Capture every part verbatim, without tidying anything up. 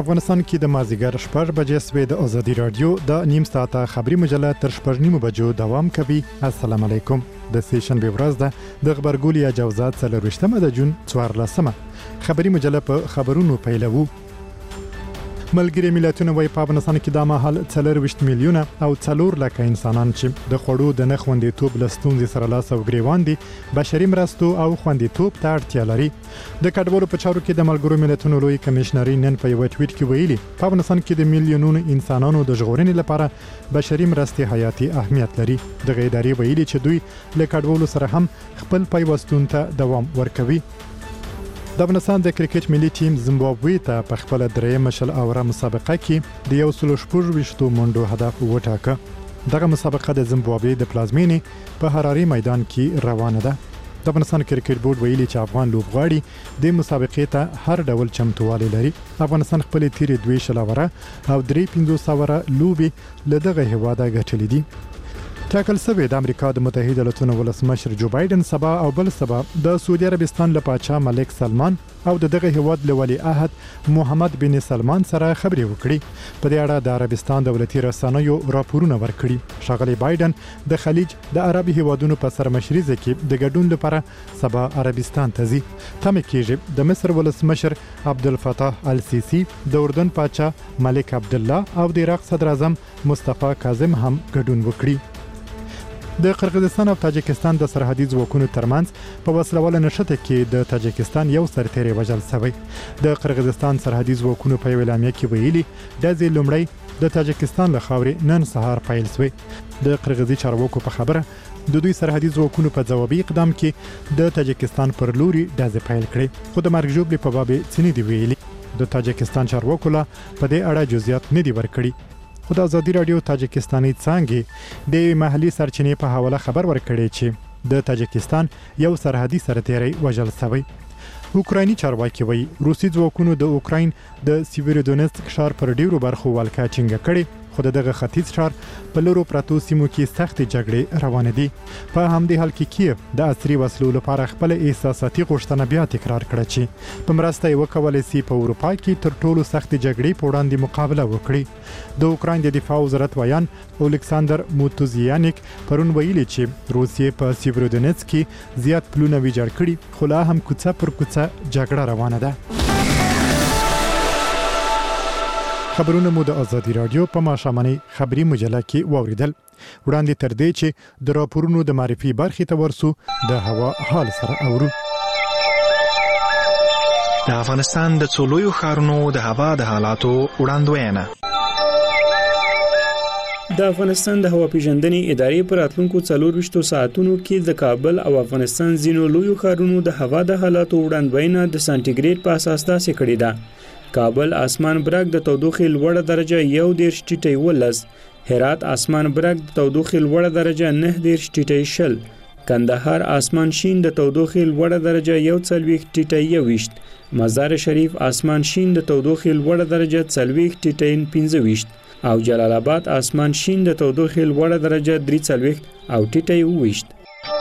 افغانستان کې د مازیګر شپږ بجې سوي د ازادي رادیو د نیم ساعته خبري مجله تر شپږ نیمو بجو دوام کوي. السلام علیکم. د سیشن به ورځ ده د خبرګولیا جوزات څلرویشتمه د جون څوارلسمه خبري مجله په خبرونو پیلوو. ملګری ملتونه وايي په افغانستان کې د مهال څلرویشت میلیونه او څلور لکه انسانان چې د خوړو د نه خوندیتوب له ستونزې سره لاس او ګریوان دي بشري مرستو او خوندیتوب ته اړتیا لري. د کډوالو په چارو کې د ملګرو ملتونو لوی کمشنري نن په یو ټویټ کې ویلي په افغانستان کې د میلیونونو انسانانو د ژغورنې لپاره بشري مرستې حیاتي اهمیت لري. د ادارې ویلي چې دوی له کډوالو سره هم خپل پیوستون ته دوام ورکوي. د افغانستان د کرکټ ملي ټیم زیمبابوې ته په خپل درېیمه شل اوره مسابقه کې د یو سل شپږ ویشتو منډو هدف وټاکه. دغه مسابقه د زیمبابوې د پلازمینې په حراري میدان کې روانه ده. د افغانستان کرکټ بورډ ویلي چې افغان لوبغاړي د مسابقې ته هر ډول چمتووالی لري. افغانستان خپل تیرې دوه شل اوره او درې پنځوس اوره لوبي له دغه هیواده ګټلې دي. ټاکل شوی د امریکا د متحده ایالاتونو ولسمشر جو بایدن سبا او بل سبا د سعودي عربستان له پاچا ملک سلمان او د دغه هیواد له ولی عهد محمد بن سلمان سره خبرې وکړي. په دې اړه د عربستان دولتي رسنیو راپورونه ورکړي. ښاغلی بایدن د خلیج د عربي هیوادونو په سرمشريزه کې د ګډون لپاره سبا عربستان ته ځي. تمه کېږي د مصر ولسمشر عبدالفتاح السیسی د اردن پاچا ملک عبدالله او د عراق صدر اعظم مصطفی کاظم هم ګډون وکړي. د قرغیزستان او تاجکستان د سرحدي ځواکونو ترمنځ په وسلواله نښته کې د تاجکستان یو سرتیری وژل شوی. د قرغیزستان سرحدي ځواکونو په یو اعلامیه کې ویلي د ځې لومړی د تاجکستان له خاورې نن سهار پیل شوی. د قرغیزي چارواکو په خبره د دوی سرحدي ځواکونو په ځوابي اقدام کې د تاجکستان پر لوري ډزې پیل کړې خو د مرګ ژوبلې په باب څه نه دی ویلي. د تاجکستان چارواکو لا په دې اړه جزئیات نه دی ورکړي. خو د ازادي رادیو تاجکستاني څانګې د محلي سرچینې په حواله خبر ورکړی چې د تاجکستان یو سرحدي سرتیری وژل شوی. اوکرایني چارواکي وایي روسي ځواکونو د اوکراین د سیویرودونیتسک ښار پر ډیرو برخو ولکه چینګه کړې خو دغه ختیځ ښار په لورو پراتو سیمو کې سخت جګړې روانې دي. په همدې حال کې کیف د عصري وسلو لپاره خپل احساساتي غوښتنه بیا تکرار کړه چې په مرسته یې وکولای شي په اروپا کې تر ټولو سخت جګړې په وړاندې مقابله وکړي. د اوکراین د دفاع وزارت ویان اولکساندر موتوزیانیک پرون ویلي چې روسیې په سیویرودونیتسک کې زیات پلونه ویجاړ کړي خو لا هم کوڅه پر کوڅه جګړه روانه ده. خبرونه مو د ازادي رادیو په ماښامنۍ خبري مجله کې واوریدل. وړاندې تر دې چې د راپورونو د معرفي برخې ته ورسو د هوا حال سره اورو. د افغانستان د څلورو ښارونو د هوا د حالاتو وړاندوینه. د افغانستان د هوا پیژندنې ادارې پر راتلونکو څلور ویشتو ساعتونو کې د کابل او افغانستان ځینو لویو ښارونو د هوا د حالاتو وړاندوینه د سانتیګریډ په اساس تاسې کړې ده. کابل اسمان برګ د تودوخې لوړه درجه یو دیرش ټیټی ولس، هرات اسمان برګ د تودوخې لوړه درجه نه دیرش ټیټی شل، کندهار اسمان شین د تودوخې لوړه درجه یو څلوېښت ټیټی یوویشت، مزار شریف اسمان شین د تودوخې لوړه درجه څلوېښت ټیټی پنځه ویشت او جلال آباد اسمان شین د تودوخې لوړه درجه درې څلوېښت او ټیټی اوویشت.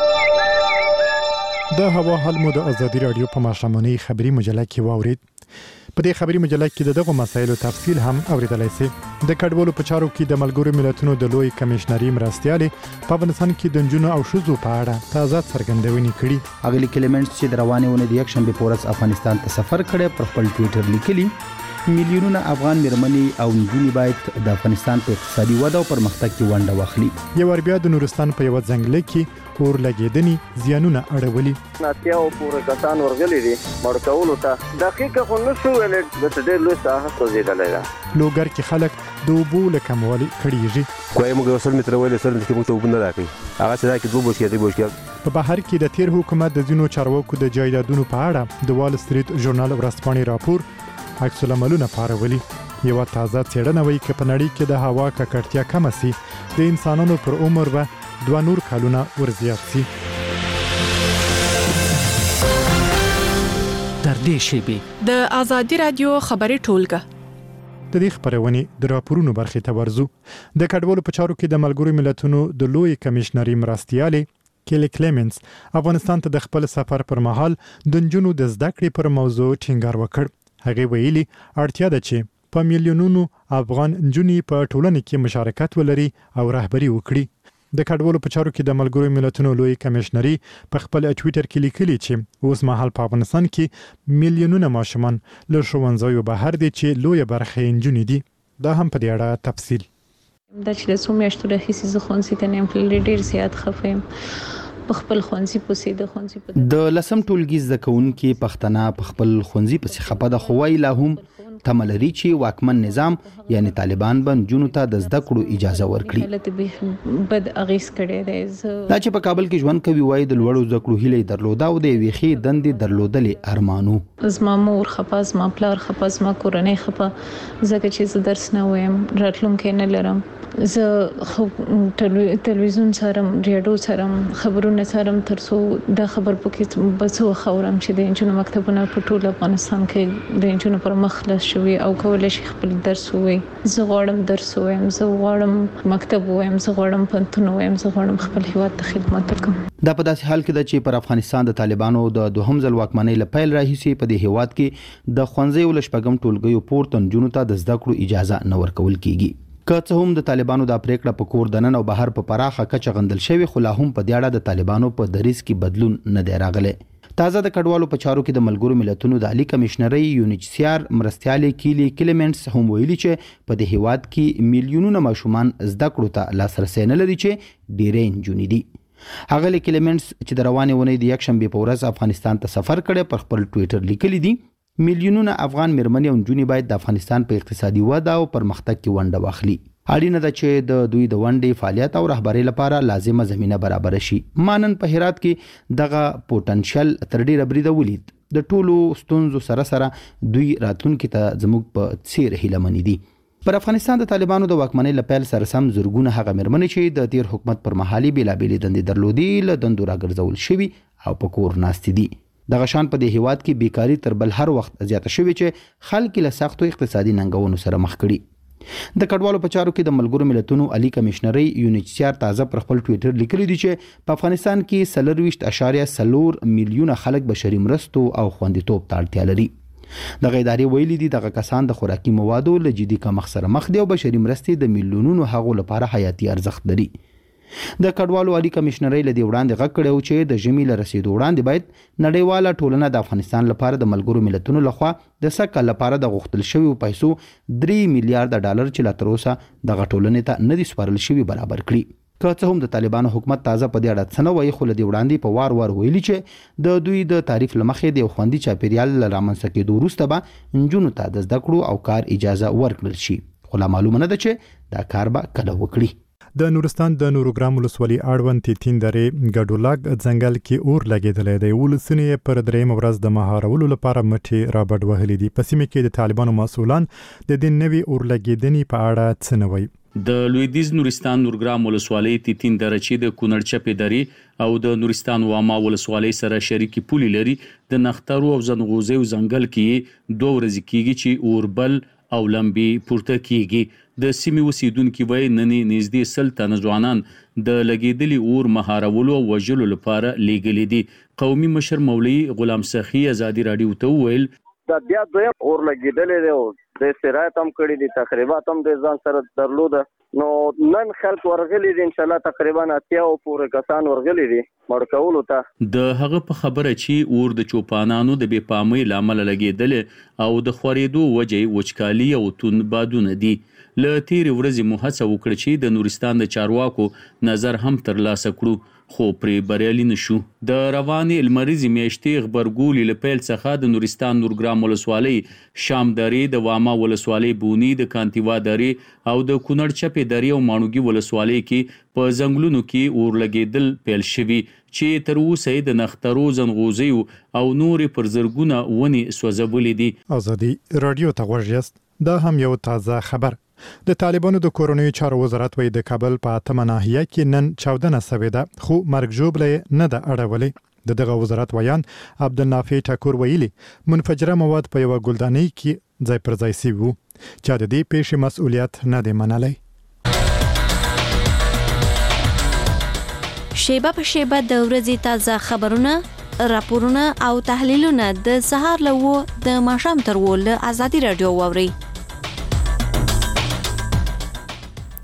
د هوا حال مو د ازادي رادیو په ماښامنۍ خبري مجله کې واورید. په دې خبري مجله کې دغه مسایلو تفصیل هم اوریدلای شئ. د کډوالو په چارو کې د ملګرو ملتونو د لوی کمشنري مرستيالي په افغانستان کې د جنونو او شذو په اړه تازه څرګندونې کړي. اغلی کلمنټس چې د روانې ونې د یک شنبه پورس افغانستان ته سفر کړي پر خپل ټوئیټر لیکلي میلیونونه افغان مېرمنې او نجونې باید د افغانستان په اقتصادي وده او پرمختګ کې ونډه واخلي. یو ور بیا د نورستان په یو ځنګل کې اور لګیدنې زیانونه اړولي. ناتیاو پورې کسان ورغلي دي مرکولو ته دقیقه خو نشو ویل د ډېر لوی ساحه سوځیدلې ده. لوګر کې خلک د اوبو له کموالي کړيږي. کوی موږ وسل متر ویل سره چې موږ ته وبند راکې هغه څه کې دوه بوشکې دی بوشکې په بهر کې د تیر حکومت د ځینو چارواکو د جایدادونو په اړه د وال سټریټ ژورنال ورځپاڼې راپور عکس العملونه پارولي. یو تازه څېړنه وایي چې په نړۍ کې د هوا ککړتیا کم سي د انسانانو پر عمر به دوه نور کلونه ورزیات سي. تر دې شیبې د ازادي رادیو خبري ټولګه د دې خبرونې د راپورونو برخې ته ورزو. د کډوالو په چارو کې د ملګرو ملتونو د لوی کمشنري مرستيالي کیلی کلیمنز افغانستان ته د خپل سفر پر مهال د نجونو د زده کړې پر موضوع ټینګار وکړ. هغه ویلي اړتیا ده چې په میلیونونو افغان نجونې په ټولنه کې مشارکت ولري او رهبری وکړي. د کډوالو په چارو کې د ملګرو ملتونو لوی کمشنري په خپل ټوئیټر کې لیکلي چې اوس مهال په افغانستان کې میلیونونه ماشومان له ښوونځیو بهر دي چې لوی برخه یې نجونې دي. دا هم په دې اړه تفصیل. دا چې د څو میاشتو راهیسې زه ښوونځي ته نه یم تللی، ډېر زیات خفه یم. په خپل ښوونځي پسې د ښوونځي په د لسم ټولګي زده کوونکي پښتنه په خپل ښوونځي پسې خپه ده، خو وایي لا هم تمه لري چې واکمن نظام یعنی طالبان به نجونو ته د زده کړو اجازه ورکړي. بد اغېز کړی دی. دا چې په کابل کې ژوند کوي وایي د لوړو زده کړو هیله درلوده او د یوې ښې دندې درلودلې ارمانو. زما مور خفه، زما پلار خفه، زما کورنۍ خفه، ځکه چې زه درس نه وایم، راتلونکی نه لرم. زه تلویزیون څارم، ریډیو څارم، خبرونه څارم، ترڅو دا خبر پکې بسو خورم چې د انجونو مکتبونه په ټول افغانستان کې د انجونو پر مخ خلاص شوي او کولای شي خپل درس ووایي. زه غواړم درس ووایم، زه غواړم مکتب ووایم، زه غواړم پوهنتون ووایم، زه غواړم خپل هیواد ته خدمت وکړم. دا په داسې حال کې ده چې پر افغانستان د طالبانو د دوهم ځل واکمنۍ له پیل راهیسې په دې هیواد کې د ښوونځیو له شپږم ټولګیو پورته نجونو ته د زده کړو اجازه نه ورکول کیږي. که څه هم د طالبانو دا پریکړه په کور دننه او بهر په پراخه کچه غندل شوی، خو لا هم په دې اړه د طالبانو په دریځ کې بدلون نه دی راغلی. تازه د کډوالو په چارو کې د ملګرو ملتونو د عالی کمشنرۍ یونیچسیار مرستیالې کیلی کلیمنټس هم ویلي چې په دې هیواد کې میلیونونه ماشومان زده کړو ته لاسرسی نه لري چې ډېرې نجونې دي. هغه کلیمنټس چې د روانې اونۍ د یکشنبې په ورځ افغانستان ته سفر کړی پر خپل ټوئیټر لیکلي دي میلیونونه افغان مېرمنې او نجونې باید د افغانستان په اقتصادي وده او پرمختګ کې ونډه واخلي. اړینه ده چې د دوی د ونډې فعالیت او رهبرۍ لپاره لازمه زمینه برابر شي. مانن په هرات کې دغه پوتنشل تر ډیره بریده ولید. د ټولو ستونزو سره سره دوی راتلونکي ته زموږ په څیر هیلهمن دي. پر افغانستان د طالبانو د واکمنۍ له پیل سره سم زرګونه هغه مېرمنې چې د تیر حکومت پر مهالي بېلابېلې دندې درلودې له دندو راګرځول شوي او په کور ناستې دي. دغه شان په دې هیواد کې بیکاري تر بل هر وخت زیاته شوې چې خلک له سختو اقتصادي ننګونو سره مخ کړي. د کډوالو په چارو کې د ملګرو ملتونو عالی کمشنرۍ یونیچسیار تازه پر خپل ټوئیټر لیکلي دي چې په افغانستان کې څلرویشت اعشاریه څلور میلیونه خلک بشري مرستو او خوندیتوب ته اړتیا لري. دغه ادارې ویلي دي دغه کسان د خوراکي موادو له جدي کمښت سره مخ دي او بشري مرستې د میلیونونو هغو لپاره حیاتي ارزښت لري. د کډوالو عالی کمشنرۍ له دې وړاندې غږ کړی و چې د ژمي له رسېدو وړاندې باید نړیواله ټولنه د افغانستان لپاره د ملګرو ملتونو لخوا د سږ کال لپاره د غوښتل شویو پیسو درې میلیارډه ډالر چې لا تر اوسه دغه ټولنې ته نه دي سپارل شوي برابر کړي. که څه هم د طالبانو حکومت تازه په دې اړه څه نه وایي، خو له دې وړاندې په وار وار ویلي چې د دوی د تعریف له مخې د یو خوندي چاپیریال له رامنځته کېدو وروسته به نجونو ته د زده کړو او کار اجازه ورکړل شي، خو لا معلومه نه ده چې دا کار به کله وکړي. د نورستان د نورګرام ولسوالۍ اړوند تیتین درې ګډولاګ ځنګل کې اور لګېدلی دی. ولسونه پر درېیمه ورځ د مهارولو لپاره مټې رابډ وهلي دي. په سیمه کې د طالبانو مسؤلان د دې نوي اور لګېدنې په اړه څه نه وایي. د لویدیز نورستان نورګرام ولسوالۍ تیتین درې چې د کونړ چپې درې او د نورستان واما ولسوالۍ سره شریکي پولې لري، د نخترو او زنغوزیو ځنګل کې دوه ورځې کېږي چې اور بل او لمبې پورته کېږي. د سیمې اوسیدونکي وایي نننې نږدې سل تنه ځوانان د لګېدلي اور مهارولو او وژلو لپاره لیږلي دي. قومي مشر مولوي غلام سخي ازادي راډیو ته وویل دا بیا دویم اور لګېدلی دی او د استراحت هم کړي دي، تقریبات هم د ځان سره درلوده. نو نن خلک ورغلي دي، انشاءالله تقریبا اتیاو پورې کسان ورغلي دي مړ کولو ته. د هغه په خبره چې اور د چوپانانو د بې پامۍ له امله لګېدلی او د خورېدو وجې وچکالي او توند بادونه دي. له تیرې ورځې مو هڅه وکړه چې د نورستان د چارواکو نظر هم ترلاسه کړو، خو پرې بریالي نشو. د روانې لمریزې میاشتې غبرګولي له پیل څخه د نورستان نورګرام ولسوالۍ شام درې، د واما ولسوالۍ بونی، د کانتیوا درې او د کونړ چپې درې او ماڼوګي ولسوالۍ کې په ځنګلونو کې اور لګېدل پیل شوي چې تر اوسه د نخترو، زنغوزیو او نورې پر زرګونه ونې سوځولې دي. ازادي راډیو ته غوږ یاست. دا هم یو تازه خبر. د طالبانو د کورنیو چارو وزارت وایي د کابل په اتمه ناحیه کې نن چاودنه سوې ده، خو مرګ ژوبله نه ده اړولې. د دغه وزارت ویان عبدالنافع ټاکور ویلي منفجره مواد په یوه ګلدانۍ کې ځای پر ځای سوي وو، چا د دې پیښې مسؤلیت نه دی منلی. شیبه په شیبه د ورځې تازه خبرونه، راپورونه او تحلیلونه د سهار له وو د ماښام تر وو له ازادي راډیو واورئ.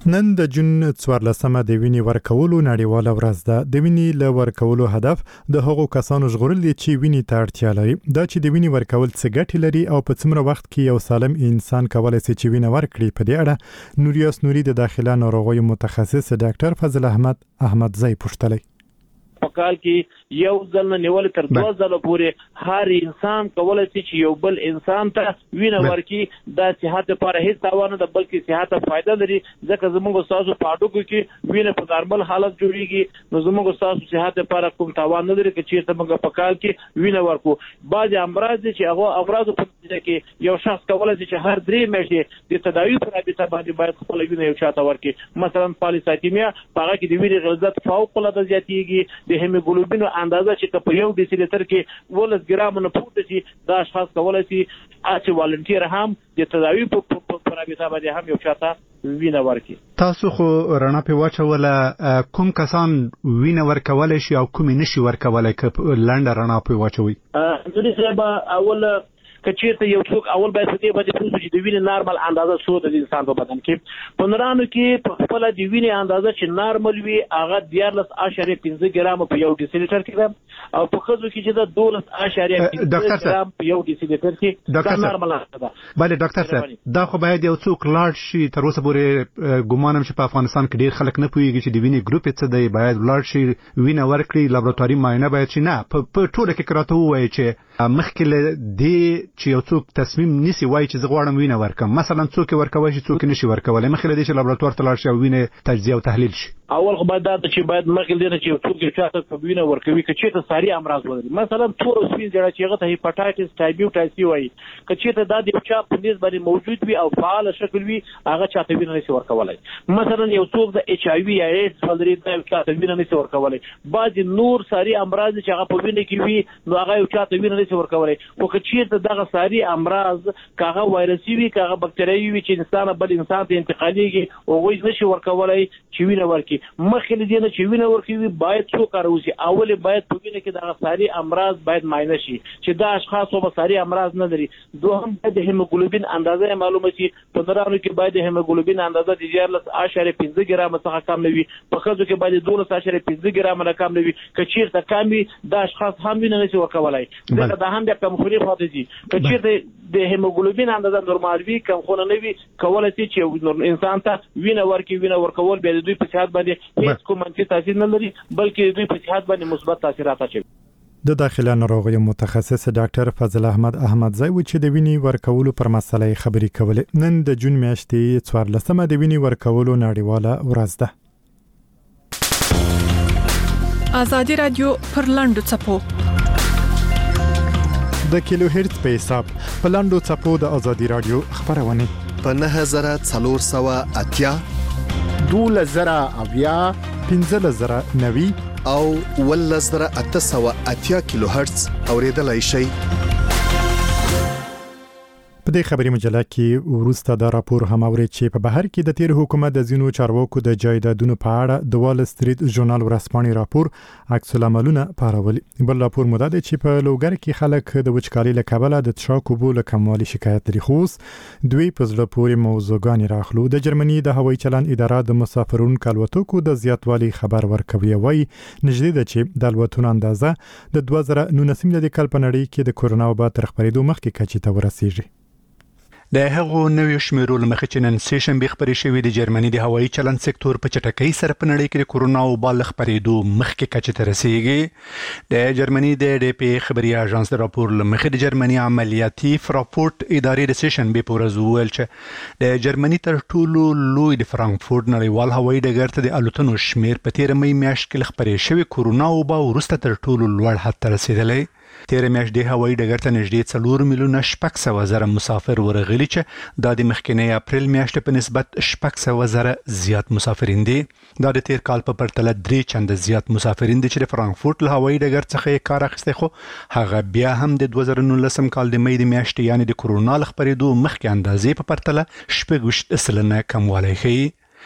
نن د جون څوارلسمه د وینې ورکولو نړیواله ورځ ده. د وینې له ورکولو هدف د هغو کسانو ژغورل دي چې وینې ته اړتیا لري. دا چې د وینې ورکول څه ګټې لري او په څومره وخت کې یو سالم انسان کولای شي چې وینه ورکړي، په دې اړه نوریاس نوري د داخله ناروغیو متخصص ډاکټر فضل احمد احمدزی پوښتلی. په کال کې یو ځل نه نیول تر دوه ځله پورې هر انسان کولای شي چې یو بل انسان ته وینه ورکړي. دا صحت لپاره هیڅ تاوان نه ده بلکې صحت ته فائدہ لري، ځکه زموږ تاسو په اډوکو کې وینه په نارمل حالت جوړیږي، نو زموږ تاسو صحت لپاره کوم تاوان نه لري چې چیرته موږ په کال کې وینه ورکو. بعض امراض چې هغه امراض په دې کې یو شخص کولای شي چې هر درې میاشتې د تداوی پر رابطه باندې باید خپل وینه یو چاته ورکړي. مثلا پالیسایتیمیا په هغه کې د وینې غلظت فوق العاده زیاتیږي، د هیموګلوبین اندازه چې په یو ډیسي لیټر کې ولس ګرام نه پورته شي، دا اشخاص کولای شي چې والنټیر هم د تداوی په رابطه باندې هم یو چاته وینه ورکړي. تاسو خو رڼا په واچوله، کوم کسان وینه ورکولای شي او کوم نشي ورکولای که لنډه رڼا په واچوي؟ دوی صاحب اول کچېرته یو څوک اول باید په دې باندې پوه شي چې د وینې نارمل اندازه څو ده د انسان په بدن کې. په نرانو کې په خپل د وینې اندازه چې نارمل وي هغه دیارلس اعشاریه پنځه ګرام په یو ډیسي لیټر کې ده، او په ښځو کې چې ده دولس اعشاریه پنځه ګرام په یو ډیسي لیټر کې دا نارمل ده. بله ډاکټر صاحب، دا خو باید یو څوک لاړ شي. تر اوسه پورې ګمانم چې په افغانستان کې ډیر خلک نه پوهیږي چې د وینې ګروپ څه دی، باید لاړ شي وینه ورکړي، لابراتواري معاینه باید شي. نه په ټوله کې راته ووایي چې مخکې له دې چې یو څوک تصمیم نیسي وایي چې زه غواړم وینه ورکړم، مثلا څوک ورکوي شي څوک نشي ورکولی، مخکې له دې چې لابراتوار ته لاړ شي او وینه تجزیه او تحلیل شي؟ اول خو باید دا چې باید مخکې له دې چې یو څوک یو چاته په وینه ورکوي که چېرته ساري امراض ولري، مثلا تور او سپین زیړه چې هغه ته هیپاټایټس ټایبیوټایسي وایي، که چېرته دا د یو چا په نیز باندې موجود وي او فعال شکل وي هغه چاته وینه نشي ورکولی. مثلا یو څوک د ایچ آی وي یا ایډز ولري دا یو چاته وینه نشي ورکولی. بعضې نور ساري امراض چې هغه په وینه کې وي نو هغه یو چاته وینه نشي ورکولی. خو که چېرته دغه ساري امراض که هغه وایرسي وي که هغه بکتریاوي وي چې انسان بل انسان ته انتقالېږي هغوی نشي ورکولی چې وینه ورکړي. مخکې له دې نه چې وینه ورکوي باید څو کاره وشي. اول باید په وینه کې دغه ساري امراض باید معاینه شي چې دا اشخاص به ساري امراض نه لري. دوهم باید د هیموګلوبین اندازه یې معلومه شي. په نرانو کې باید د هیموګلوبین اندازه د دیارلس اعشاریه پنځه ګرامه څخه کم نه وي، په ښځو کې باید دولس اعشاریه پنځه ګرامه نه کم نه وي. که چېرته کم وي دا اشخاص هم وینه نشي ورکولی، ځکه دا هم بیا کمخوني خواته ځي. که چېرته د هیموګلوبین اندازه نورمال وي کمخونه نه وي کولای شي چې انسان ته وینه ورکړي. وینه ورکول بیا د دوی په صحت باندې هیڅ کوم منفي تاثیر نه لري بلکې د دوی په صحت باندې مثبت تاثیرات اچوي. د داخله ناروغیو متخصص ډاکټر فضل احمد احمدزی و چې د وینې ورکولو پر مسله خبرې کولې. نن د جون میاشتې څوارلسمه د وینې ورکولو نړیواله ورځ ده. آزادي رادیو پر لاندو څپو د کیلو هرتز په حساب په لاندو څپو د آزادي رادیو خبرونه په نه زره څلور سوه اتیا، دولس زره اویا، پنځلس زره نوي او ولس زره اته سوه اتیا کیلو هرتز اوریدلای شئ. په دې خبري مجله کې وروسته دا راپور هم اوري چې په بهر کې د تیر حکومت د زینو چارواکو د جایدادونو په اړه د وال سټریټ ژورنال ورسپانې راپور عکس العملونه پارولي. بل راپور مو دا دی چې په لوګر کې خلک د وچکالي له کبله د څښاک اوبو له کموالي شکایت لري، خو دوی په زړه پورې موضوعګانې راخلو. د جرمني د هوایي چلند اداره د مسافرونکو الوتکو د زیاتوالي خبر ورکوي، وایي نږدې ده چې د الوتنو اندازه د دوه زره نولسم د کال په نړۍ کې د کورونا وبا تر خپرېدو مخکې کچې ته ورسیږي. د هغو نویو شمیرو له مخې چې نن سه شنبه خبرې شوې د جرمني د هوایي چلند سکتور په چټکۍ سره په نړۍ کې د کورونا وبا له خپرېدو مخکې کچې ته رسیږي. د جرمني د ډي پی خبري اژانس د راپور له مخې د جرمني عملیاتي فراپورټ ادارې د سه شنبه په ورځ وویل چې د جرمني تر ټولو لوی د فرانکفورت نړیوال هوایي ډګر ته د الوتنو شمیر په تیر مې میاشت کې خبرې شوې کورونا وبا وروسته تر ټولو لوړ حد ته رسیدلی. تیر میاشت د هوایي ډګر ته نږدې څلور میلیونه شپږ سوه زره مسافر ورغلي چې دا د مخکینی اپریل میاشتې په نسبت شپږ سوه زره زیات مسافرین دي. دا د تیر کال په پرتله درې چنده زیات مسافرین دي چې د فرانکفورت له هوایي ډګر څخه یې کار اخیستی، خو هغه بیا هم د دوه زره نولسم کال د مې د میاشتې یعنې د کورونا له خپرېدو مخکې اندازې په پرتله شپږ ویشت سلنه کموالی ښیي.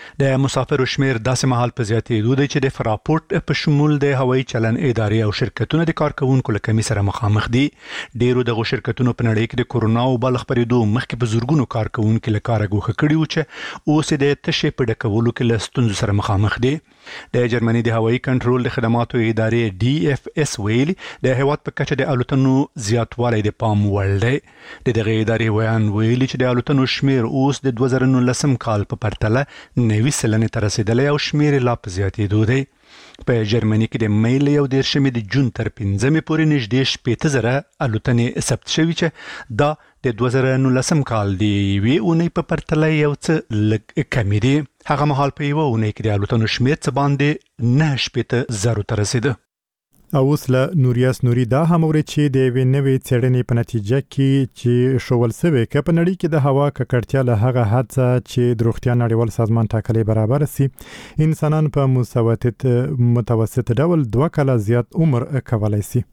د مسافرو شمیر داسې مهال په زیاتېدو دی چې د فراپورټ په شمول د هوایي چلن ادارې او شرکتونو د کارکونکو له کمی سره مخامخ دي. ډیرو دغه شرکتونو په نړۍ کې د کورونا وبا له خپرېدو مخکې په زورګونو کارکونکو له کاره ګوښه کړي وو چې اوس د تشې په ډکولو کې له ستونزو سره مخامخ دي. د جرمني د هوایي کنټرول د خدماتو ادارې ډي اف اس ویلي د هیواد په کچه د الوتنو زیاتوالی د پام وړ دی. د دغه ادارې ویان ویلي چې د الوتنو شمیر اوس د دوه زره نولسم کال په پرتله نوي سلنې ته رسېدلی او شمیر لا په زیاتېدو دی. په جرمني کې د می له یو دېرشمې د جون تر پنځمې پورې نږدې شپېته زره الوتنې ثبت شوي چې دا د دوه زره نولسم کال د یوې اونۍ په پرتله یو څه لږ کمې دي. هغه مهال په یوه اونۍ کې د الوتنو شمیر څه باندې نه شپېته زرو ته رسېده. او اوس له نوریاس نوري دا هم اوري چې د یوې نوې څېړنې په نتیجه کې چې شول سوی که په نړۍ کې د هوا ککړتیا له هغه حد چې د روغتیا نړیوال سازمان ټاکلې برابر سي انسانان په متوسط متوسط ډول دوه کاله زیات عمر کولای سي.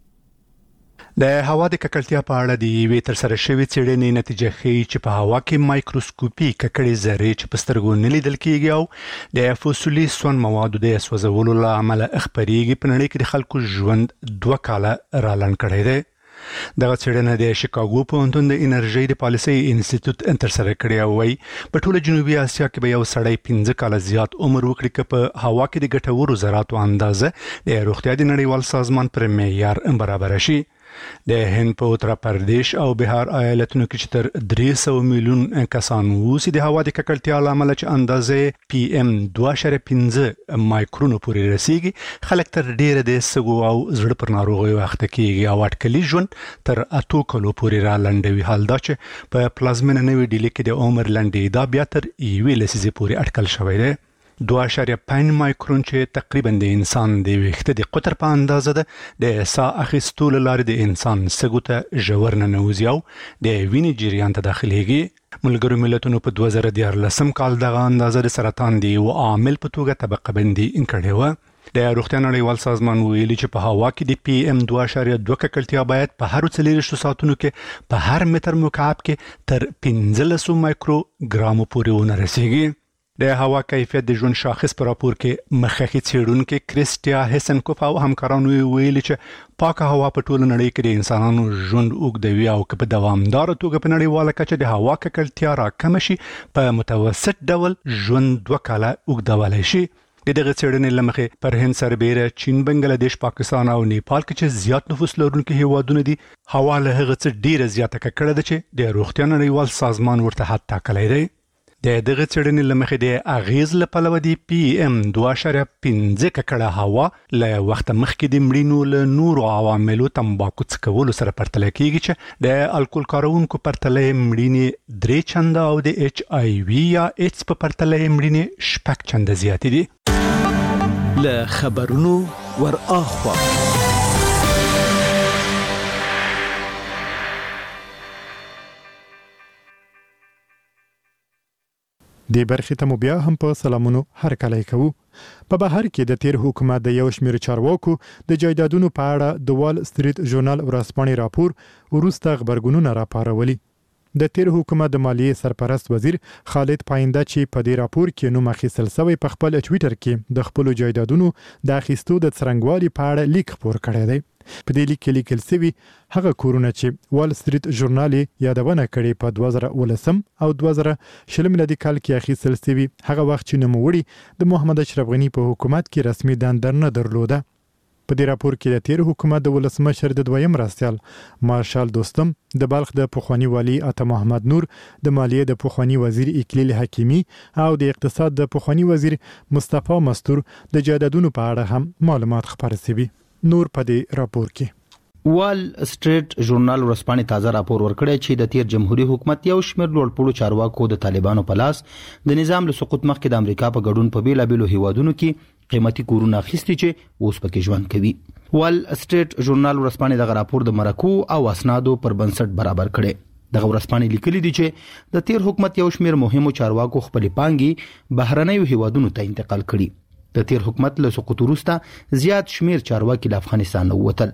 د هوا د ککړتیا په اړه د یوې ترسره شوې څېړنې نتیجه ښیي چې په هوا کې مایکروسکوپي ککړې ذرې چې په سترګو نه لیدل کېږي او د فوسیلي سون موادو د سوځولو له امله خپرېږي په نړۍ کې د خلکو ژوند دوه کاله رالنډ کړی دی. دغه څېړنه د شیکاګو پوهنتون د انرژۍ د پالیسۍ انسټیټیوټ ترسره کړې او وایي په ټوله جنوبي اسیا کې به یو سړی پنځه کاله زیات عمر وکړي که په هوا کې د ګټورو ذراتو اندازه د روغتیا د نړیوال سازمان پر معیار برابر شي. د هند په اتر پردیش او بهار ایالتونو کې چې تر درې سوه میلیون کسان اوسي د هوا د ککړتیا له امله چې اندازې پی ام دوه اعشاریه پنځه مایکرونو پورې رسیږي خلک تر ډیره د سږو او زړه پر ناروغیو اخته کیږي او اټکلي ژوند تر اتو کلو پورې را لنډوي. حال دا چې په پلازمینه نوې ډیلي کې د عمر لنډېدا بیا تر یوې لسیزې پورې اټکل شوی دی. دوه اعشاریه پنځه مایکرون چې تقریبا د انسان د ویښته د قطر په اندازه ده د ساه اخیستو له لارې د انسان سږو ته ژور ننوځي او د وینې جریان ته داخلیږي. ملګرو ملتونو په دوه زره دیارلسم کال دغه اندازه د سرطان د یو عامل په توګه طبقه بندي کړې وه. د روغتیا نړیوال سازمان ویلي چې په هوا کې د پی ام دوه اعشاریه دوه ککړتیا باید په هر څلېرویشتو ساعتونو کې په هر متر مکعب کې تر پنځلسو مایکرو ګرامو پورې ونه رسیږي. د هوا کیفیت د ژوند شاخص په راپور کې مخکې څېړونکي کریسټیا هیسنکوف او همکارانو ویلي چې پاکه هوا په ټوله نړۍ کې د انسانانو ژوند اوږدوي او که په دوامداره توګه په نړیواله کچه د هوا ککړتیا راکمه شي په متوسط ډول ژوند دوه کاله اوږدولی شي. د دغه څېړنې له مخې پر هند سربیره چین بنګلادیش پاکستان او نیپال کې چې زیات نفوس لرونکي هیوادونه دي هوا له هغه څه ډیره زیاته ککړه ده چې د روغتیا نړیوال سازمان ورته حد ټاکلی دی. د دغه څېړنې له مخې د اغیز له پلوه د پی ام دوه اعشاریه پنځه ککړه هوا له وخته مخکې د مړینو له نورو عواملو تمباکو څکولو سره پرتله کیږي چې د الکول کارونکو پرتله مړینې درې چنده او د ایچ آی وي یا ایډز په پرتله مړینې شپږ چنده زیاتې دي. له خبرونو ور اخوا د برخې ته مو بیا هم په سلامونو هر کله کوو. په بهر کې د تیر حکومت د یو شمېر چارواکو د جایدادونو په اړه د وال سټریټ ژورنال ورځپاڼې راپور وروسته خبرګونونه راپارولي. د تیر حکومت د مالیې سرپرست وزیر خالد پاینده چې په دې راپور کې نوم اخیستل شوی په خپل ټویټر کې د خپل جایدادونو د اخیستو د څرنګوالي په اړه لیک خپور کړی دی. په دې لیک کې لیکل شوی هغه کورونه چې وال سټریټ ژورنال یادونه کړې په دوه زره ولسم او دوه زره شلم میلادي کال کې اخیستل شوی هغه وخت چې نوموړي د محمد اشرف غنی په حکومت کې رسمي دندر نه درلوده. په دې راپور کې د تیر حکومت د ولسمشر د دویم مرستیال مارشال دوستم، د بلخ د پخوانی والی عطا محمد نور، د مالیې د پخوانی وزیر اکلیل حکیمی او د اقتصاد د پخوانی وزیر مصطفی مستور د جایدادونو په اړه هم معلومات خپاره شوي. نور په دې راپور کې وال سټریټ ژورنال ورځپاڼې تازه راپور ورکړی چې د تیر جمهوریت حکومت یو شمېر لوړپوړو چارواکو د طالبانو په لاس د نظام له سقوط مخکې د امریکا په ګډون په بیلابیلو هیوادونو کې قیمتي کورونه اخیستي چې اوس پکې ژوند کوي. وال سټریټ ژورنال ورځپاڼې دغه راپور د مرکو او اسنادو پر بنسټ برابر کړي. دغه ورځپاڼې لیکلي دي چې د تیر حکومت یو شمېر مهمو چارواکو خپل پانګې بهرنیو هیوادونو ته انتقال کړي. د تیر حکومت له سقوط وروسته زیات شمېر چارواکي له افغانستان ووتل.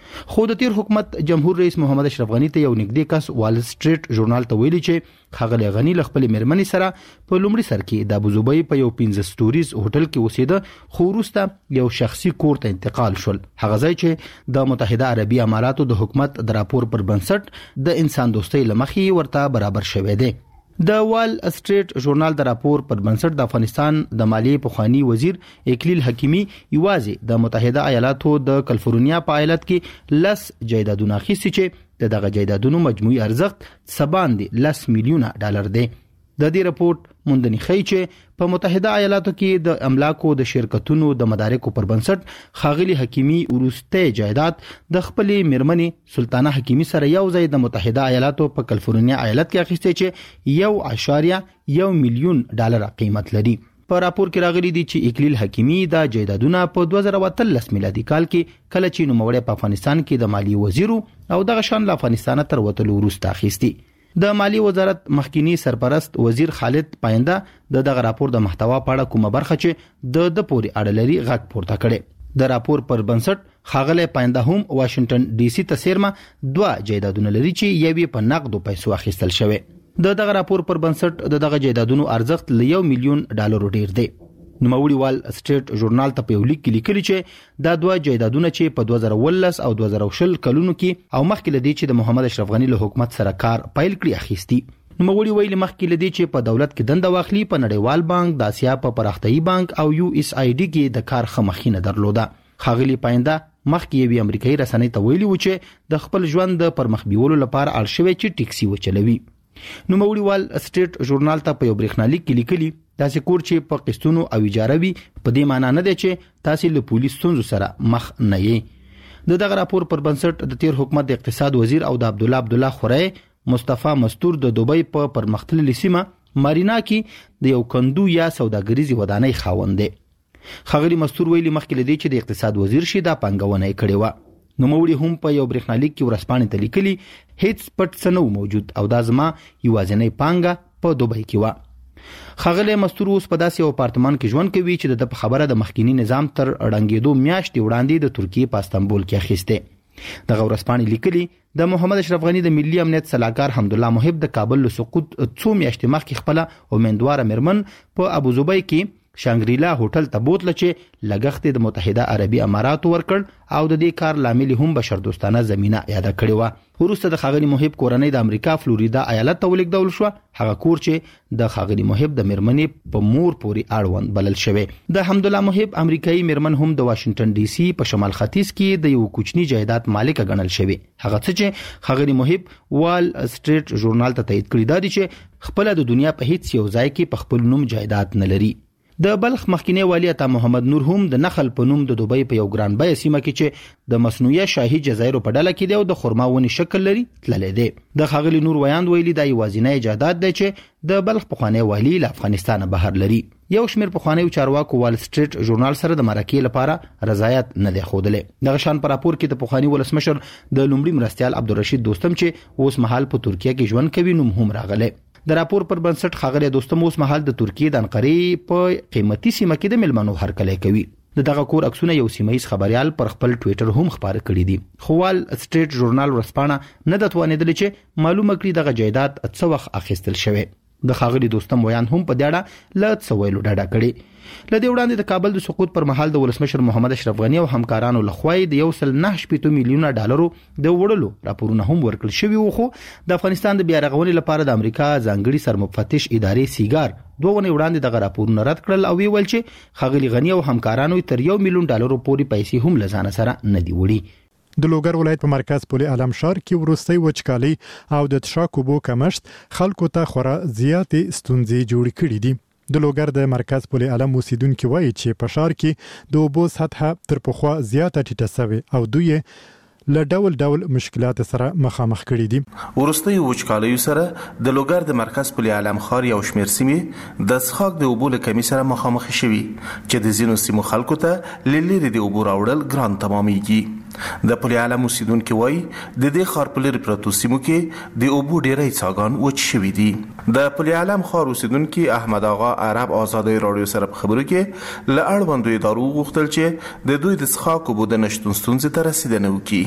خو د تیر حکومت جمهور رئیس محمد اشرف غنی ته یو نږدې کس وال سټریټ ژورنال ته ویلي چې ښاغلی غنی له خپلې مېرمنې سره په لومړي سر کې د ابوظبي په یو پنځه سټوریز هوټل کې اوسېده، خو وروسته یو شخصي کور ته انتقال شول، هغه ځای چې د متحده عربي اماراتو د حکومت د راپور پر بنسټ د انسان دوستۍ له مخې ورته برابر شوی دی. د وال سټریټ ژورنال د راپور پر بنسټ د افغانستان د مالیې پخوانی وزیر اکلیل حکیمی یوازې د متحده ایالاتو د کالیفورنیا په ایالت کې لس جایدادونه اخیستي چې د دغه جایدادونو مجموعي ارزښت څه باندې لس میلیونه ډالر دی. د دې راپور موندنې ښیي چې په متحده ایالاتو کې د املاکو د شرکتونو د مدارکو پر بنسټ ښاغلي حکیمی وروستی جایداد د خپلې مېرمنې سلطانه حکیمی سره یو ځای د متحده ایالاتو په کالیفورنیا ایالت کې اخیستی چې یو اشاریه یو میلیون ډالر قیمت لري. په راپور کې راغلي دي چې اکلیل حکیمی د جایدادونه په دوه زره اتلس میلادي کال کې کله چې نوموړی په افغانستان کې د مالیې وزیر او دغه شان له افغانستانه تر وتلو وروسته اخیستی. د مالی وزارت مخکینی سرپرست وزیر خالد پاینده د دغه راپور د محتوا په اړه کومه برخه چې د د پوري اړه لري غږ پورته کړي. د راپور پر بنسټ ښاغلی پاینده هم واشنگټن ډي سي ته سیرمه دوه جایدادونه لري چې یو یې په نقدو پیسو اخیستل شوی. د دغه راپور پر بنسټ د دغه جایدادونو ارزښت ل یو میلیون ډالرو ډیر دی. نوموړي وال سټریټ ژورنال ته په یو لیک کې لیکلي چې دا دوه جایدادونه چې په دوه زره ولس او دوه زره شل کلونو کې او مخکې له دې چې د محمد اشرف غنی له حکومت سره کار پیل کړی اخیستي. نوموړي ویلي مخکې له دې چې په دولت کې دنده واخلي په نړیوال بانک، د اسیا په پراختیایي بانک او یو اس آی ډي کې د کار ښه مخینه درلوده. ښاغلي پاینده مخکې یوې امریکایي رسنۍ ته ویلي و چې د خپل ژوند د پرمخ بیولو لپاره اړ شوی چې ټیکسي وچلوي. نوموړي وال سټریټ ژورنال ته په یو برېښنالیک کې لیکلي داسې کور چې په قسطونو او اجاره وي په دې معنی نه دی چې تاسو له پولیس ستونزو سره مخ نه یې. د دغه راپور پر بنسټ د تیر حکومت د اقتصاد وزیر او د عبد الله عبد الله خورای مصطفی مستور د دوبۍ په پرمختللي سیمه مارینا کې د یو کندو یا سوداګریزي ودانۍ خاوند دی. ښاغلي مستور ویلي مخکې له دې چې د اقتصاد وزیر شي دا پانګونه یې کړې وه. نوموړي هم په یو برېښنالیک کې ورځپاڼې ته لیکلي هیڅ پټ څه نه موجود او دا زما یوازینۍ پانګه په دوبۍ کې وه. ښاغلی مستور اوس په داسې یو اپارتمان کې ژوند کوي چې د په خبره د مخکینی نظام تر ړنګېدو میاشتې وړاندې د ترکیې په استانبول کې اخیستی. دغه ورځپاڼې لیکلي د محمد اشرف غنی د ملي امنیت سلاکار حمدالله محب د کابل له سقوط څو میاشتې مخکې خپله امیندواره مېرمن په ابوظبي کې شانګریلا هوټل ته بوتله چې لګښت د متحده عربي اماراتو ورکړ او د دې کار لامل هم بشردوستانه زمينه یاده کړې و. وروسته د ښاغلي محب کورنۍ د امریکا فلوریدا ایالت ته ولیږدول شو، هغه کور چې د ښاغلي محب د مېرمنې په مور پورې اړوند بلل شوی. د حمدالله محب امریکایي مېرمن هم د واشنگټن ډي سي په شمال ختیځ کې د یو کوچني جایداد مالک ګڼل شوی. هغه څه چې ښاغلي محب وال سټریټ ژورنال ته تایید کړی دی چې خپل د دنیا په هیڅ یو ځای کې په خپل نوم جایداد نه لري. د بلخ مخکینی والی عطا محمد نور هم د نخل په نوم د دوبۍ په یو ګران بیه سیمه کې چې د مصنوعي شاهي جزایرو په ډله کې دی او د خرما ونې شکل لري تللی دی. د ښاغلي نور ویاند ویلي دا یوازینی جایداد دی چې د بلخ پخوانی والی له افغانستانه بهر لري. یو شمېر پخوانیو چارواکو وال سټریټ ژورنال سره د مرکې لپاره رضایت نه دی ښودلی. دغه شان په راپور کې د پخواني ولسمشر د لومړي مرستیال عبدالرشید دوستم چې اوس مهال په ترکیه کې ژوند کوي نوم هم راغلی. د راپور پر بنسټ ښاغلی دوستم اوس مهال د ترکیې د انقرې په قیمتي سیمه کې د میلمنو هرکلی کوي. د دغه کور عکسونه یو سیمهیز خبريال پر خپل ټویټر هم خبره کړي دي. خو وال سټریټ ژورنال ورځپاڼه نه د توانېدل چې معلومه کړي دغه جایداد څه وخت اخیستل شوی. د ښاغلي دوستم ویان هم په دې اړه له څه ویلو ډډه کړې. له دې وړاندې د کابل د سقوط پر مهال د ولسمشر محمد اشرف غنی او همکارانو لخوا د یو سل نه شپېته میلیونه ډالرو د وړلو راپورونه هم ورکړل شوي وو. خو د افغانستان د بیا رغونې لپاره د امریکا ځانګړي سرمفتش ادارې سیګار دوه ونې وړاندې دغه راپورونه رد کړل او ویل چې ښاغلي غنی او همکارانو تر یو میلیون ډالرو پورې پیسې هم له ځانه سره نه دي وړي. د لوګر ولایت په مرکز پولي علم شهر کې ورستۍ وچکالي او د تشاک اوبو کمښت خلکو ته خورا زیاتې ستونزې جوړې کړې دي. د لوګر د مرکز پولي علم اوسیدونکو وایي چې په شهر کې د اوبو سطحه تر پخوا زیاته ټیټه شوې او دوی له ډول ډول مشکلات سره مخامخ کړي دي. ورستۍ وچکالۍ سره د لوګر د مرکز پولي علم ښار یو شمېر سیمې د څښاک د اوبو له کمۍ سره مخامخ شوي چې د ځینو سیمو خلکو ته له لرې د اوبو راوړل ګران تمامېږي. د پولي علم اوسیدونکي وایي د دې ښار په لرې پرتو سیمو کې د اوبو ډېری څاګان وچ شوي دي. د پولي علم ښار اوسیدونکي احمد آغا عرب آزادۍ راډیو سره په خبرو کې له اړوندو ادارو وغوښتل چې د دوی د څښاک اوبو د نشتون ستونزې ته رسیدنه وکړي.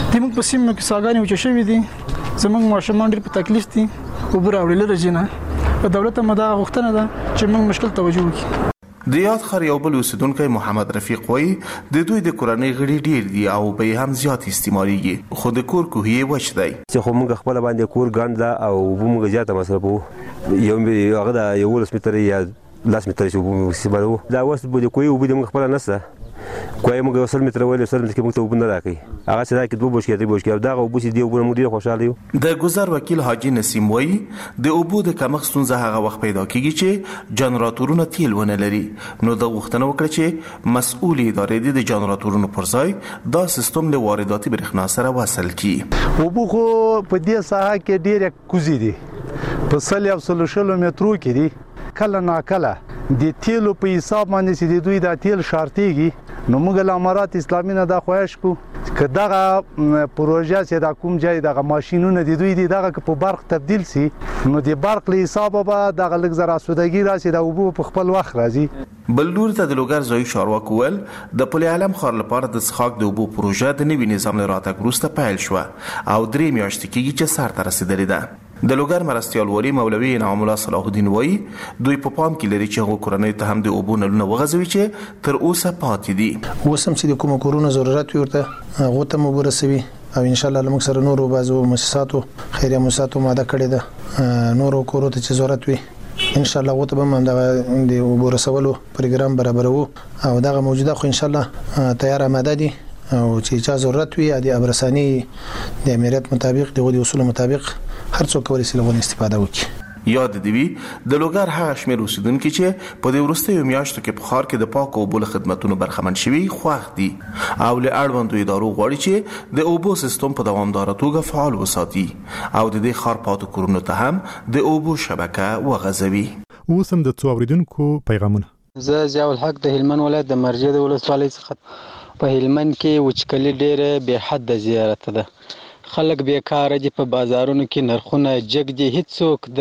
زموږ په سیمه کې څاګانې وچې شوې دي زموږ ماشومان ډېر په تکلیف دي اوبه راوړي له رژینه په دولت هم دا غوښتنه ده چې موږ مشکل توجه وکړي. د یاد ښار یو بل اوسیدونکی محمد رفیق وایي د دوی د کورنۍ غړي ډیر دي او به هم زیات استعمالېږي خو د کور کوهی وچ دی چې خو موږ خپل باندې کور ګاند ده او موږ زیاته مصرفو یو هغه د یو لس متر یا لاس متر شو استعمالو دا اوس به د کوی وبد موږ خپل نسته کوی موږ وصل متر ویل وصل متر کې موږ ته وبند راکې هغه چې دا کې دوه بوشکې دی بوشکې دا او بوشي دی وبونه موږ ډیر خوشاله یو. د گذر وکیل حاجی نسیم وایي د اوبو د کمښت ستونزه هغه وخت پیدا کیږي چې جنراتورونه تیل ونه لري نو د غوښتنه وکړه چې مسؤل ادارې د جنراتورونو پر ځای دا سیستم له وارداتي برېښنا سره وصل کړي. اوبو خو په دې ساحه کې ډیر کوزي دي په سل یو سل شلو مترو کې دي کله ناکله د تیلو په حساب باندې چې دوی دا تیل شارتيږي نو موږ له امارات اسلامي نه دا خواهش کو چې دغه پروژه چې دا کوم ځای دغه ماشينونه د دوی دي دغه په برق تبديل سي نو د برق له حساب به دغه لږ زره سوداګي راشي دا وبو په خپل وخت راځي. بل لور ته د لوګر ځای چارواکو ول د پل علم ښار لپاره د څښاک د اوبو پروژه د نوي نظام له راتګ وروسته پیل شو او درې میاشتې کېږي چې سر ته رسیدلې ده. د لوګر مرستیال ولی مولوي انعام الله صلاح الدین وایي دوی په پام کې لري چې هغه کورنۍ ته هم د اوبو نلونه وغځوي چې تر اوسه پاتې دي. اوس هم چې د کومو کورونو ضرورت وي ورته هغه ته مو ورسوي او ان شاء الله موږ سره نورو بازو مؤسساتو خیریه مؤسساتو ماده کړې ده نورو کورو ته چې ضرورت وي ان شاء الله وته به هم د اوبو رسولو پروګرام برابرو او دغه موجوده خو ان شاء الله تیار آماده دي او چې چا ضرورت وي د ابرساني د امریت مطابق د اصول مطابق هر څوک کولی شي له استفاده وکړي. یاد دی وی د لوګر هغه شمېر اوسیدونکو چې په دې وروستیو میاشتو کې په ښار کې د پاکو اوبو له خدماتونو برخمن شوي خوښ دي او له اړوندو ادارو غواړي چې د اوبو سیستم په دوامداره توګه فعال وساتي او د دې ښار پاتو کورونو ته هم د اوبو شبکه وغځوي. اوس هم د څو اوریدونکو پیغامونه. زه ضیاء الحق د هلمند ولایت د مرجې د ولسوالۍ څخه په هلمند کې وچکلي ډېره بې حد زیارت ده خلک بیکاره دي په بازارونو کې نرخونه جګ دي هیڅوک د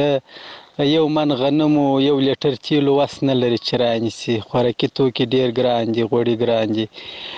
یو من غنمو یو لیټر تیلو وس نه لري چې رانیسي خوراکي توکي ډېر ګران دي غوړي ګران دي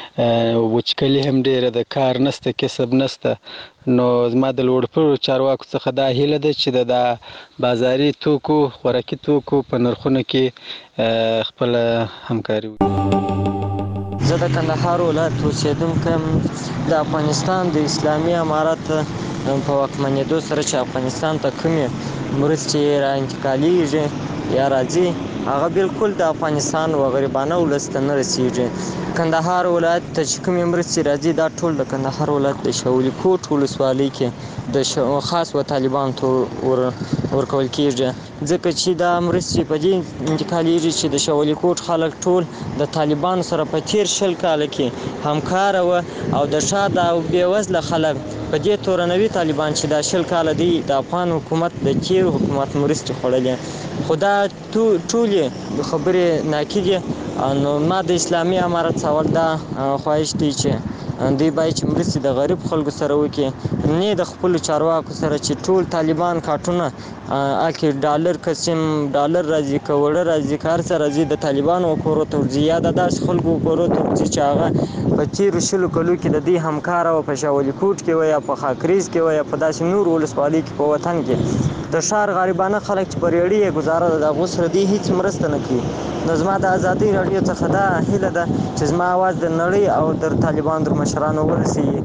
وچکلي هم ډېره د کار نسته کسب نسته نو زما د لوړپوړو چارواکو څخه دا هیله ده چې د بازاري توکو خوراکي توکو په نرخونو کې خپل همکاري وکړي. زه د کندهار ولایت اوسیدونکی یم. د افغانستان د اسلامي امارت په واکمنېدو سره چې افغانستان ته کومې مرستې را انتقالېږي یا راځي هغه بالکل د افغانستان و غریبانه ولس ته نه رسېږي. کندهار ولایت ته چې کومې مرستې راځي دا ټول د کندهار ولایت د شولي کوټ ولسوالۍ کې د خاص و طالبان ته ورکول کېږي ځکه چې دا مرستې په دې انتقالېږي چې د شولي کوټ خلک ټول د طالبانو سره په تیر شل کاله کې همکاره وه او د شاته او بېوزله خلک په دې تورنوي طالبان چې دا شل کاله دی د افغان حکومت د تیر حکومت مرستې خوړلې خو دا ټولې خبرې ناکدي نو ما د اسلامي امارت څخه دا خواهش دی چې دوی باید چې مرستې د غریب خلکو سره وکړي نه د خپلو چارواکو سره چې ټول طالبان کارټونه اکې ډالر قسم ډالر راځي که وړه راځي که هر څه راځي د طالبانو کورو ته ورځي یا د داسې خلکو کورو ته ورځي چې هغه په تېرو شلو کلو کې د دوی همکاره وه په شاولي کوټ کې وه یا په خاکریز کې وه یا په داسې نورو ولسوالۍ کې په وطن کې د ښار غریبانه خلک چې په ریړۍ یې ګزاره ده د هغو سره دوی هېڅ مرسته نه کوي. نو زما د ازادۍ راډیو څخه دا هیله ده چې زما اواز د نړۍ او د طالبانو د مشرانو ورسېږي.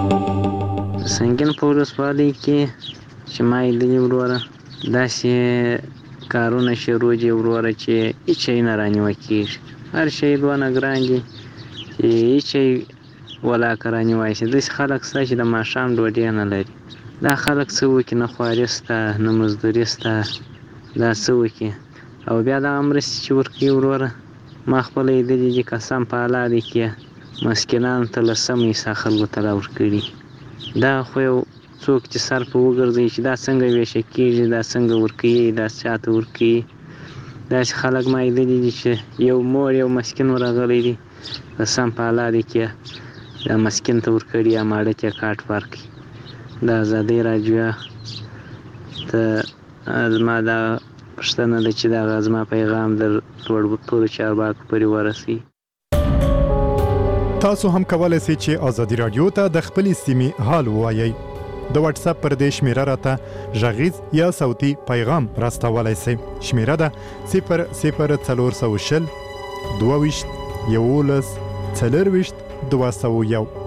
سنګین په ولسوالۍ کې چې ما لیدلي وروره داسې کارونه شروع دي وروره چې هېڅ شی نه رانیوه کېږي هر شی دونه ګران دي چې هېڅ شی ولاکه رانیوی شي. داسې خلک شته چې د ماښام ډوډۍ نه لري دا خلک څه وکړي نه خواري شته نه مزدوري شته دا څه وکړي او بیا دغه مرستې چې ورکوي وروره ما خپله لیدلي دي قسم په الله دی کې مسکینانو ته له سمه حصه خلکو ته راورکړي دا خو یو څوک چې سر په وګرځوي چې دا څنګه ویشه کېږي دا څنګه ورکوي دا چاته ورکوي داسې خلک ما لیدلي دي چې یو مور یو مسکین ورغلی دی قسم په الله دی کې دا مسکین ته ورکړي یا ماړه ته کاټ ورکړي. د ازادۍ راډیو ته زما دا پوښتنه ده چې دغه زما پیغام د لوړپوړو چارواکو پورې ورسوي. تاسو هم کولای شئ چې ازادي رادیو ته د خپل سیمې حال ووایئ. د واتس اپ پر دې شمیره راته غږیز یا صوتي پیغام راستولای شئ. شمیره ده صفر صفر څلور سوه شل دوه ویشت یولس څلور ویشت دوه سوه یو.